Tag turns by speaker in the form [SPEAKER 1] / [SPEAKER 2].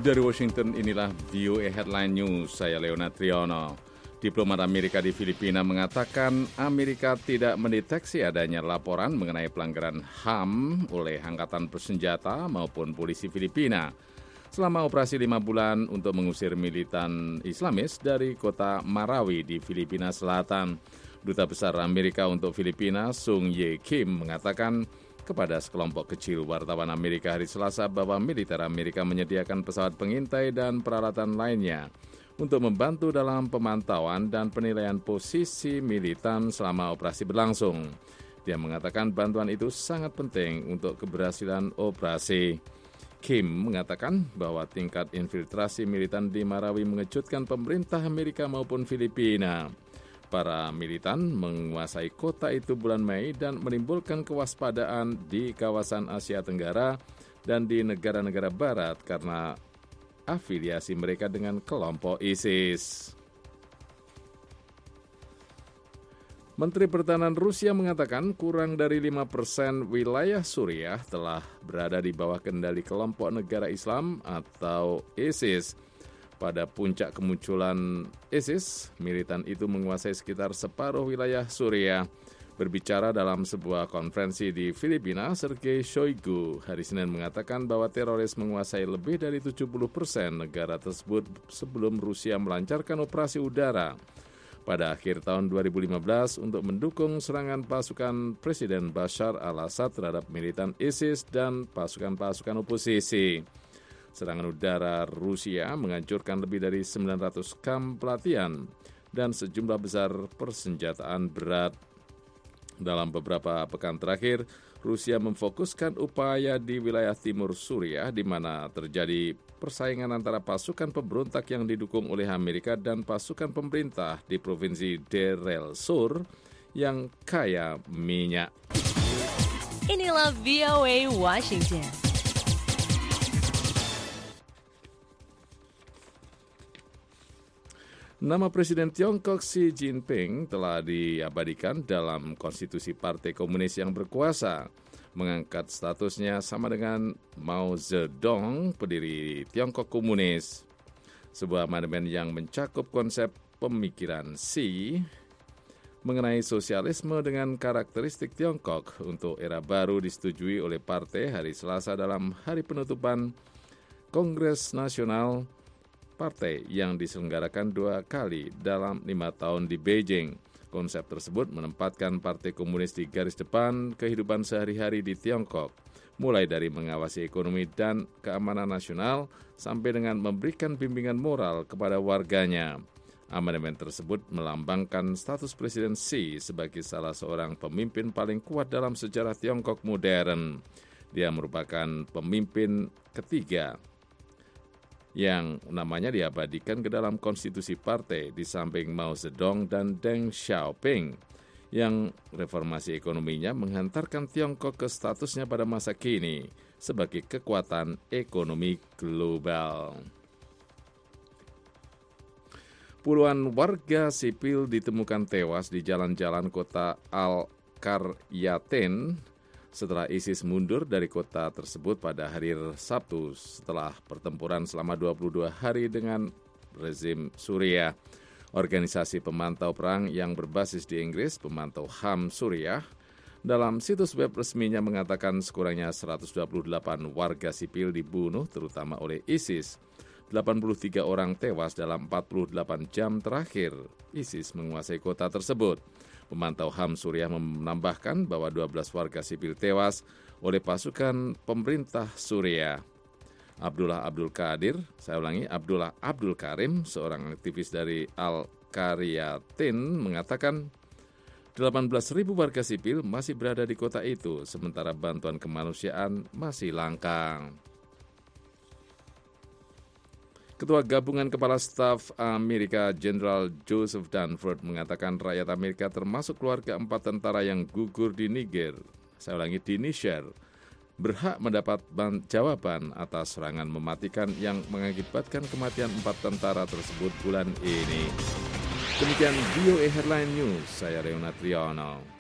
[SPEAKER 1] Dari Washington, inilah VOA Headline News. Saya Leonard Triono. Diplomat Amerika di Filipina mengatakan Amerika tidak mendeteksi adanya laporan mengenai pelanggaran HAM oleh Angkatan Bersenjata maupun polisi Filipina selama operasi 5 bulan untuk mengusir militan Islamis dari kota Marawi di Filipina Selatan. Duta Besar Amerika untuk Filipina, Sung Ye Kim, mengatakan kepada sekelompok kecil wartawan Amerika hari Selasa bahwa militer Amerika menyediakan pesawat pengintai dan peralatan lainnya untuk membantu dalam pemantauan dan penilaian posisi militan selama operasi berlangsung. Dia mengatakan bantuan itu sangat penting untuk keberhasilan operasi. Kim mengatakan bahwa tingkat infiltrasi militan di Marawi mengejutkan pemerintah Amerika maupun Filipina. Para militan menguasai kota itu bulan Mei dan menimbulkan kewaspadaan di kawasan Asia Tenggara dan di negara-negara barat karena afiliasi mereka dengan kelompok ISIS. Menteri Pertahanan Rusia mengatakan kurang dari 5% wilayah Suriah telah berada di bawah kendali kelompok negara Islam atau ISIS. Pada puncak kemunculan ISIS, militan itu menguasai sekitar separuh wilayah Suriah. Berbicara dalam sebuah konferensi di Filipina, Sergei Shoigu hari Senin mengatakan bahwa teroris menguasai lebih dari 70% negara tersebut sebelum Rusia melancarkan operasi udara pada akhir tahun 2015 untuk mendukung serangan pasukan Presiden Bashar al-Assad terhadap militan ISIS dan pasukan-pasukan oposisi. Serangan udara Rusia menghancurkan lebih dari 900 kamp pelatihan dan sejumlah besar persenjataan berat. Dalam beberapa pekan terakhir, Rusia memfokuskan upaya di wilayah timur Suriah di mana terjadi persaingan antara pasukan pemberontak yang didukung oleh Amerika dan pasukan pemerintah di provinsi Deir el-Sur yang kaya minyak.
[SPEAKER 2] Inilah VOA Washington.
[SPEAKER 1] Nama Presiden Tiongkok Xi Jinping telah diabadikan dalam konstitusi Partai Komunis yang berkuasa, mengangkat statusnya sama dengan Mao Zedong, pendiri Tiongkok Komunis. Sebuah amandemen yang mencakup konsep pemikiran Xi mengenai sosialisme dengan karakteristik Tiongkok untuk era baru disetujui oleh partai hari Selasa dalam hari penutupan Kongres Nasional Partai yang diselenggarakan 2 kali dalam 5 tahun di Beijing. Konsep tersebut menempatkan Partai Komunis di garis depan kehidupan sehari-hari di Tiongkok, mulai dari mengawasi ekonomi dan keamanan nasional sampai dengan memberikan bimbingan moral kepada warganya. Amandemen tersebut melambangkan status Presiden Xi sebagai salah seorang pemimpin paling kuat dalam sejarah Tiongkok modern. Dia merupakan pemimpin ketiga yang namanya diabadikan ke dalam konstitusi partai di samping Mao Zedong dan Deng Xiaoping, yang reformasi ekonominya menghantarkan Tiongkok ke statusnya pada masa kini sebagai kekuatan ekonomi global. Puluhan warga sipil ditemukan tewas di jalan-jalan kota Al-Qaryatain setelah ISIS mundur dari kota tersebut pada hari Sabtu setelah pertempuran selama 22 hari dengan rezim Suriah. Organisasi pemantau perang yang berbasis di Inggris, Pemantau HAM Suriah, dalam situs web resminya mengatakan sekurangnya 128 warga sipil dibunuh terutama oleh ISIS. 83 orang tewas dalam 48 jam terakhir ISIS menguasai kota tersebut. Pemantau HAM Suriah menambahkan bahwa 12 warga sipil tewas oleh pasukan pemerintah Suriah. Abdullah Abdul Karim, seorang aktivis dari Al-Qaryatain, mengatakan 18.000 warga sipil masih berada di kota itu, sementara bantuan kemanusiaan masih langka. Ketua Gabungan Kepala Staf Amerika Jenderal Joseph Dunford mengatakan rakyat Amerika termasuk keluarga 4 tentara yang gugur di Niger, di Niger, berhak mendapat jawaban atas serangan mematikan yang mengakibatkan kematian 4 tentara tersebut bulan ini. Demikian VOA Headline News, saya Leonard Triono.